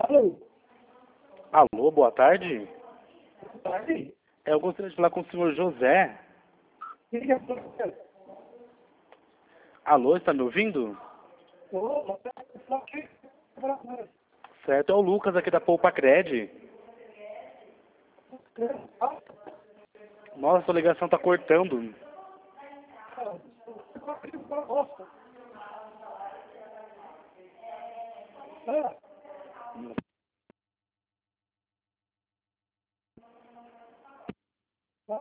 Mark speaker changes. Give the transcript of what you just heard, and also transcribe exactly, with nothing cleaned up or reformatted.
Speaker 1: Alô?
Speaker 2: Alô, boa tarde.
Speaker 1: Boa tarde.
Speaker 2: É, eu gostaria de falar com o senhor José.
Speaker 1: Quem que é você?
Speaker 2: Alô, está me ouvindo?
Speaker 1: Ô, você está aqui?
Speaker 2: Certo, é o Lucas aqui da Poupa Cred. Nossa, a ligação tá cortando.
Speaker 1: Ah,